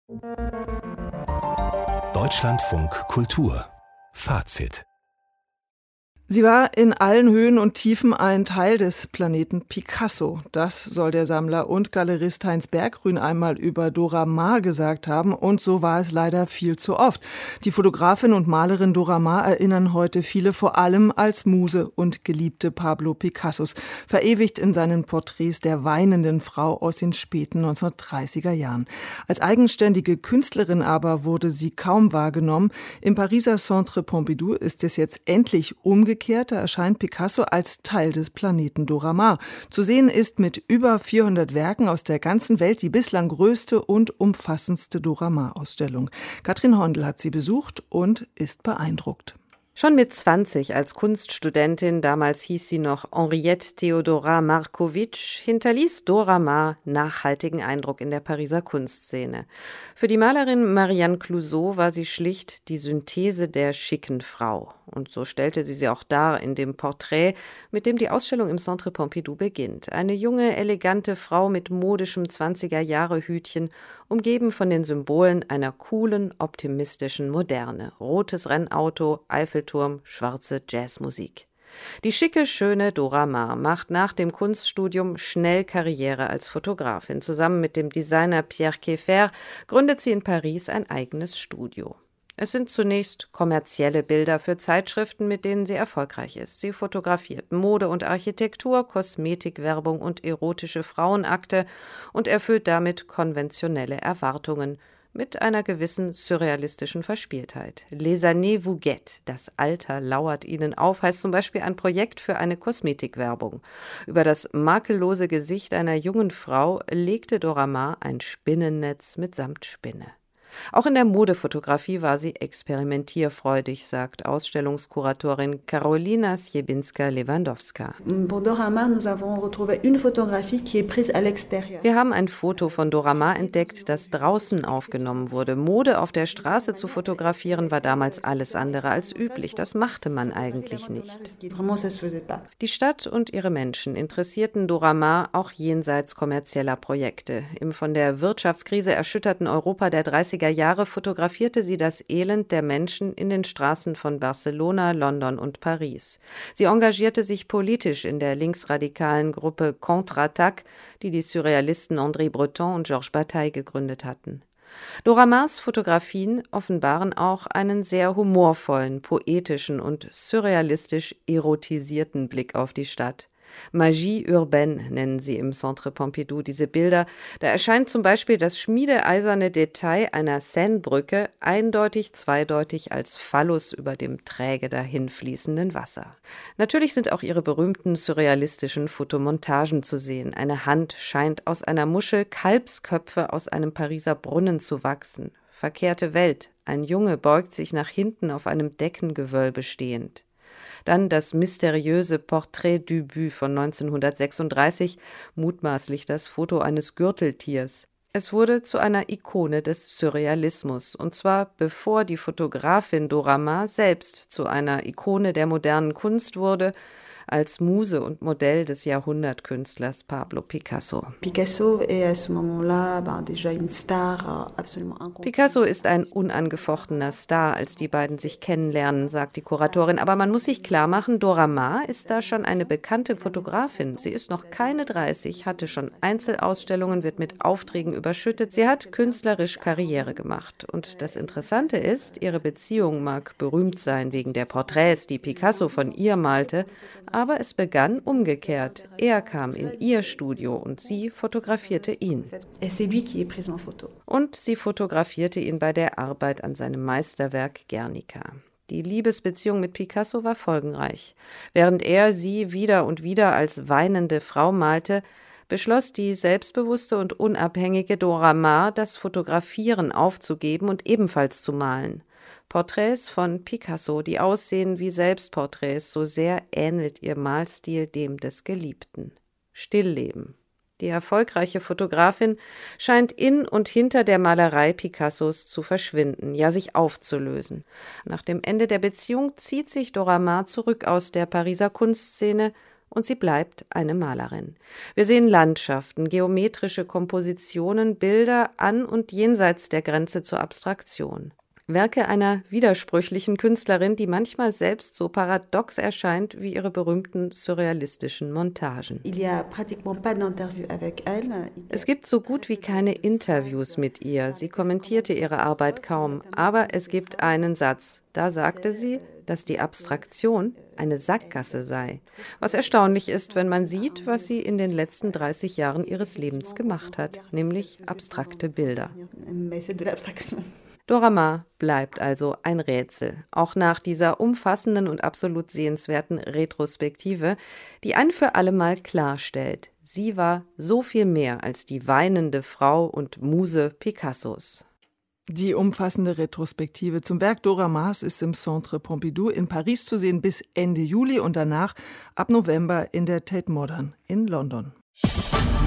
Deutschlandfunk Kultur Fazit. Sie war in allen Höhen und Tiefen ein Teil des Planeten Picasso. Das soll der Sammler und Galerist Heinz Berggrün einmal über Dora Maar gesagt haben. Und so war es leider viel zu oft. Die Fotografin und Malerin Dora Maar erinnern heute viele vor allem als Muse und Geliebte Pablo Picassos, verewigt in seinen Porträts der weinenden Frau aus den späten 1930er Jahren. Als eigenständige Künstlerin aber wurde sie kaum wahrgenommen. Im Pariser Centre Pompidou ist es jetzt endlich umgekehrt. Da erscheint Picasso als Teil des Planeten Dora Maar. Zu sehen ist mit über 400 Werken aus der ganzen Welt die bislang größte und umfassendste Dora Maar-Ausstellung. Katrin Hondel hat sie besucht und ist beeindruckt. Schon mit 20 als Kunststudentin, damals hieß sie noch Henriette Theodora Markovitch, hinterließ Dora Maar nachhaltigen Eindruck in der Pariser Kunstszene. Für die Malerin Marianne Clouzot war sie schlicht die Synthese der schicken Frau. Und so stellte sie auch dar in dem Porträt, mit dem die Ausstellung im Centre Pompidou beginnt. Eine junge, elegante Frau mit modischem 20er-Jahre-Hütchen, umgeben von den Symbolen einer coolen, optimistischen Moderne. Rotes Rennauto, Eiffelturm, schwarze Jazzmusik. Die schicke, schöne Dora Maar macht nach dem Kunststudium schnell Karriere als Fotografin. Zusammen mit dem Designer Pierre Keffer gründet sie in Paris ein eigenes Studio. Es sind zunächst kommerzielle Bilder für Zeitschriften, mit denen sie erfolgreich ist. Sie fotografiert Mode und Architektur, Kosmetikwerbung und erotische Frauenakte und erfüllt damit konventionelle Erwartungen mit einer gewissen surrealistischen Verspieltheit. Les années vous guettent, das Alter lauert ihnen auf, heißt zum Beispiel ein Projekt für eine Kosmetikwerbung. Über das makellose Gesicht einer jungen Frau legte Dora Maar ein Spinnennetz mit Samtspinne. Auch in der Modefotografie war sie experimentierfreudig, sagt Ausstellungskuratorin Karolina Siebinska-Lewandowska. Wir haben ein Foto von Dora Maar entdeckt, das draußen aufgenommen wurde. Mode auf der Straße zu fotografieren war damals alles andere als üblich. Das machte man eigentlich nicht. Die Stadt und ihre Menschen interessierten Dora Maar auch jenseits kommerzieller Projekte. Im von der Wirtschaftskrise erschütterten Europa der 30er Jahre fotografierte sie das Elend der Menschen in den Straßen von Barcelona, London und Paris. Sie engagierte sich politisch in der linksradikalen Gruppe Contre-Attaque, die die Surrealisten André Breton und Georges Bataille gegründet hatten. Dora Maars Fotografien offenbaren auch einen sehr humorvollen, poetischen und surrealistisch erotisierten Blick auf die Stadt. Magie urbaine nennen sie im Centre Pompidou diese Bilder. Da erscheint zum Beispiel das schmiedeeiserne Detail einer Seinebrücke eindeutig zweideutig als Phallus über dem träge dahinfließenden Wasser. Natürlich sind auch ihre berühmten surrealistischen Fotomontagen zu sehen. Eine Hand scheint aus einer Muschel Kalbsköpfe aus einem Pariser Brunnen zu wachsen. Verkehrte Welt. Ein Junge beugt sich nach hinten auf einem Deckengewölbe stehend. Dann das mysteriöse Portrait du But von 1936, mutmaßlich das Foto eines Gürteltiers. Es wurde zu einer Ikone des Surrealismus, und zwar bevor die Fotografin Dora Maar selbst zu einer Ikone der modernen Kunst wurde, als Muse und Modell des Jahrhundertkünstlers Pablo Picasso. Picasso ist ein unangefochtener Star, als die beiden sich kennenlernen, sagt die Kuratorin. Aber man muss sich klar machen, Dora Maar ist da schon eine bekannte Fotografin. Sie ist noch keine 30, hatte schon Einzelausstellungen, wird mit Aufträgen überschüttet. Sie hat künstlerisch Karriere gemacht. Und das Interessante ist, ihre Beziehung mag berühmt sein wegen der Porträts, die Picasso von ihr malte, aber es begann umgekehrt. Er kam in ihr Studio und sie fotografierte ihn. Und sie fotografierte ihn bei der Arbeit an seinem Meisterwerk Guernica. Die Liebesbeziehung mit Picasso war folgenreich. Während er sie wieder und wieder als weinende Frau malte, beschloss die selbstbewusste und unabhängige Dora Maar, das Fotografieren aufzugeben und ebenfalls zu malen. Porträts von Picasso, die aussehen wie Selbstporträts, so sehr ähnelt ihr Malstil dem des Geliebten. Stillleben. Die erfolgreiche Fotografin scheint in und hinter der Malerei Picassos zu verschwinden, ja sich aufzulösen. Nach dem Ende der Beziehung zieht sich Dora Maar zurück aus der Pariser Kunstszene und sie bleibt eine Malerin. Wir sehen Landschaften, geometrische Kompositionen, Bilder an und jenseits der Grenze zur Abstraktion. Werke einer widersprüchlichen Künstlerin, die manchmal selbst so paradox erscheint wie ihre berühmten surrealistischen Montagen. Es gibt so gut wie keine Interviews mit ihr. Sie kommentierte ihre Arbeit kaum. Aber es gibt einen Satz. Da sagte sie, dass die Abstraktion eine Sackgasse sei. Was erstaunlich ist, wenn man sieht, was sie in den letzten 30 Jahren ihres Lebens gemacht hat, nämlich abstrakte Bilder. Dora Maar bleibt also ein Rätsel, auch nach dieser umfassenden und absolut sehenswerten Retrospektive, die ein für alle Mal klarstellt, sie war so viel mehr als die weinende Frau und Muse Picassos. Die umfassende Retrospektive zum Werk Dora Maars ist im Centre Pompidou in Paris zu sehen bis Ende Juli und danach ab November in der Tate Modern in London.